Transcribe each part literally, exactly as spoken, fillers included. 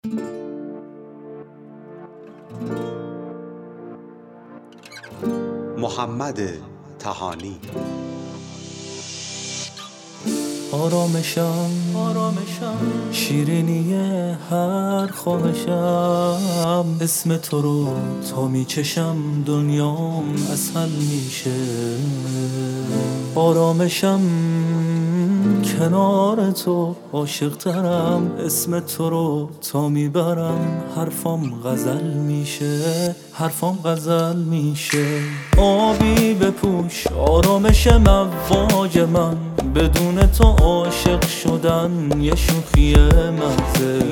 محمد طحانی. آرامشم آرامشم شیرینی هر خواهشم، اسم تو رو تا میچشم دنیام اسهل میشه. آرامشم کنار تو عاشق ترم، اسم تو رو تا میبرم حرفام غزل میشه، حرفام غزل میشه. آبی بپوش آرامش مواج من، بدون تو عاشق شدن یه شوخی مزه.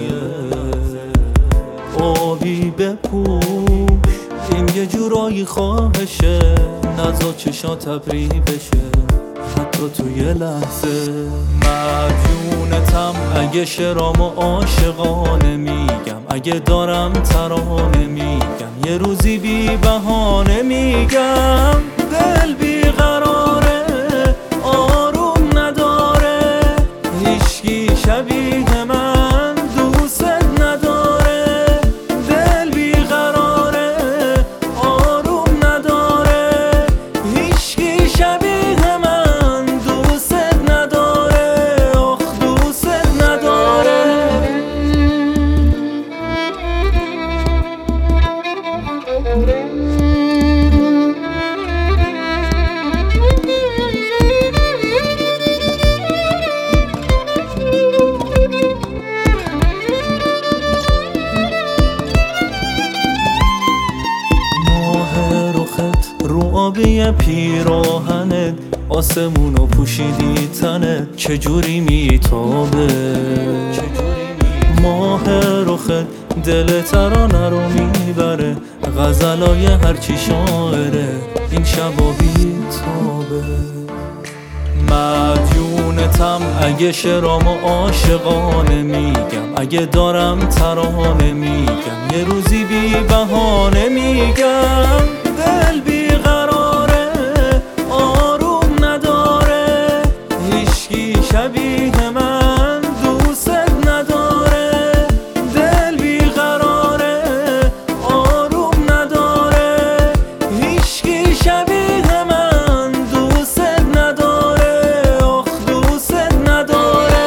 آبی بپوش این یه جورایی خواهشه، نزا چشات ابری بشه حتی تو یه لحظه. مدیونتم اگه شرام و عاشقانه میگم، اگه دارم ترانه میگم، یه روزی بی بهانه میگم. دل بی قراره آروم نداره، هیچکی شبیه من دوست نداره. دل بی قراره آروم نداره، هیچکی شبیه من دوست نداره. آخ دوست نداره. رو آبی پیراهنت آسمونو پوشیدی تنت، چجوری میتابه ماه رخت، دل ترانه رو میبره. غزلای هرچی شاعره این شبا بیتابه. مدیونتم اگه شرام و عاشقانه میگم، اگه دارم ترانه میگم، یه روزی بی بهانه میگم. دل بی قراره آروم نداره، هیچکی شبیه من دوست نداره. دل بی قراره آروم نداره، هیچکی شبیه من دوست نداره. آخ دوست نداره.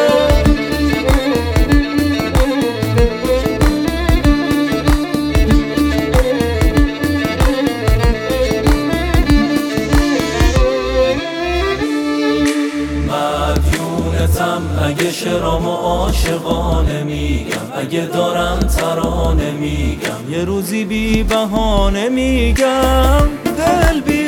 مدیونتم اگه شرام و عاشقانه میگم، اگه دارم ترانه میگم، یه روزی بی بهانه میگم. دل بی